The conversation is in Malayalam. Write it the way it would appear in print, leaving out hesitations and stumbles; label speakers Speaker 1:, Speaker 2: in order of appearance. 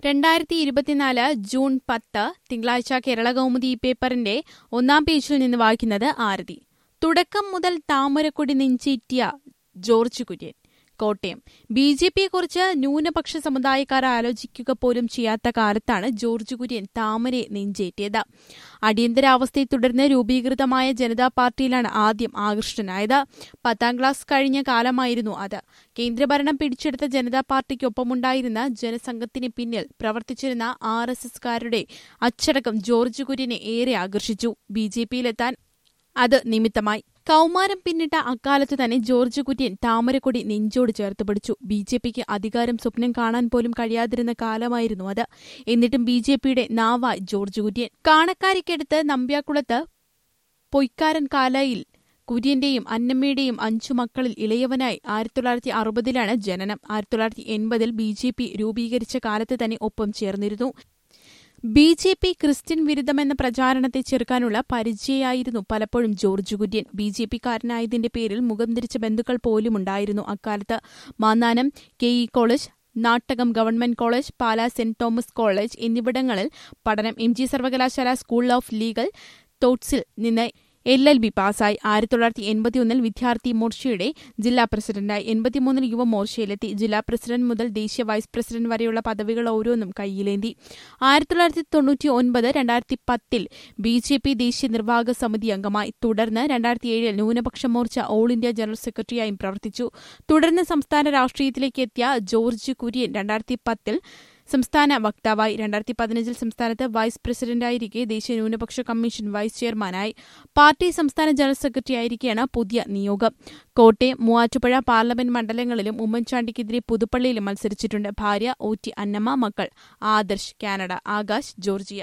Speaker 1: 2024 ജൂൺ 10 തിങ്കളാഴ്ച കേരളകൗമുദി പേപ്പറിന്റെ ഒന്നാം പേജിൽ നിന്ന് വായിക്കുന്നത് ആരതി. തുടക്കം മുതൽ താമരക്കൊടി നെഞ്ചേറ്റിയ ജോർജ് കുര്യൻ. കോട്ടയം. ബിജെപിയെക്കുറിച്ച് ന്യൂനപക്ഷ സമുദായക്കാർ ആലോചിക്കുക പോലും ചെയ്യാത്ത കാലത്താണ് ജോർജ് കുര്യൻ താമരയെ നെഞ്ചേറ്റിയത്. അടിയന്തരാവസ്ഥയെ തുടർന്ന് രൂപീകൃതമായ ജനതാ പാർട്ടിയിലാണ് ആദ്യം ആകൃഷ്ടനായത്. 10ാം ക്ലാസ് കഴിഞ്ഞ കാലമായിരുന്നു അത്. കേന്ദ്രഭരണം പിടിച്ചെടുത്ത ജനതാ പാർട്ടിക്കൊപ്പമുണ്ടായിരുന്ന ജനസംഘത്തിന് പിന്നിൽ പ്രവർത്തിച്ചിരുന്ന RSSകാരുടെ അച്ചടക്കം ജോർജ് കുര്യനെ ഏറെ ആകർഷിച്ചു. ബിജെപിയിലെത്താൻ അത് നിമിത്തമായി. കൌമാരം പിന്നിട്ട അക്കാലത്ത് തന്നെ ജോർജ് കുര്യൻ താമരക്കൊടി നെഞ്ചോട് ചേർത്ത് പിടിച്ചു. ബിജെപിക്ക് അധികാരം സ്വപ്നം കാണാൻ പോലും കഴിയാതിരുന്ന കാലമായിരുന്നു അത്. എന്നിട്ടും ബിജെപിയുടെ നാവായി ജോർജ് കുര്യൻ. കാണക്കാരിക്കടുത്ത് നമ്പ്യാക്കുളത്ത് പൊയ്ക്കാരൻ കാലയിൽ കുര്യന്റെയും അന്നമ്മയുടെയും 5 മക്കളിൽ ഇളയവനായി 1960-ലാണ് ജനനം. 1980-ൽ ബിജെപി രൂപീകരിച്ച കാലത്ത് തന്നെ ഒപ്പം ചേർന്നിരുന്നു. ബിജെപി ക്രിസ്ത്യൻ വിരുദ്ധമെന്ന പ്രചാരണത്തെ ചെറുക്കാനുള്ള പരിചയായിരുന്നു പലപ്പോഴും ജോർജ് കുര്യൻ. ബിജെപിക്കാരനായതിന്റെ പേരിൽ മുഖം തിരിച്ച ബന്ധുക്കൾ പോലുമുണ്ടായിരുന്നു അക്കാലത്ത്. Mannanam KE college, Nattakom government college, Pala സെന്റ് തോമസ് കോളേജ് എന്നിവിടങ്ങളിൽ പഠനം. MG സർവകലാശാല സ്കൂൾ ഓഫ് ലീഗൽ തോട്ട്സിൽ നിന്ന് LLB പാസായി. 1981-ൽ വിദ്യാർത്ഥി മോർച്ചയുടെ ജില്ലാ പ്രസിഡന്റായി. 83-ൽ യുവമോർച്ചയിലെത്തി. ജില്ലാ പ്രസിഡന്റ് മുതൽ ദേശീയ വൈസ് പ്രസിഡന്റ് വരെയുള്ള പദവികൾ ഓരോന്നും കൈയിലേന്തി. 1999-2010-ൽ ബിജെപി ദേശീയ നിർവാഹക സമിതി അംഗമായി. തുടർന്ന് 2007-ൽ ന്യൂനപക്ഷ മോർച്ച ഓൾ ഇന്ത്യ ജനറൽ സെക്രട്ടറിയായും പ്രവർത്തിച്ചു. തുടർന്ന് സംസ്ഥാന രാഷ്ട്രീയത്തിലേക്ക് എത്തിയ ജോർജ് കുര്യൻ 2010-ൽ സംസ്ഥാന വക്താവായി. 2015-ൽ സംസ്ഥാനത്ത് വൈസ് പ്രസിഡന്റായിരിക്കെ ദേശീയ ന്യൂനപക്ഷ കമ്മീഷൻ വൈസ് ചെയർമാനായി. പാർട്ടി സംസ്ഥാന ജനറൽ സെക്രട്ടറിയായിരിക്കെയാണ് പുതിയ നിയോഗം. കോട്ടയം, മൂവാറ്റുപുഴ പാർലമെന്റ് മണ്ഡലങ്ങളിലും ഉമ്മൻചാണ്ടിക്കെതിരെ പുതുപ്പള്ളിയിലും മത്സരിച്ചിട്ടുണ്ട്. ഭാര്യ OT അന്നമ്മ, മക്കൾ ആദർശ്, കാനഡ, ആകാശ്, ജോർജിയ.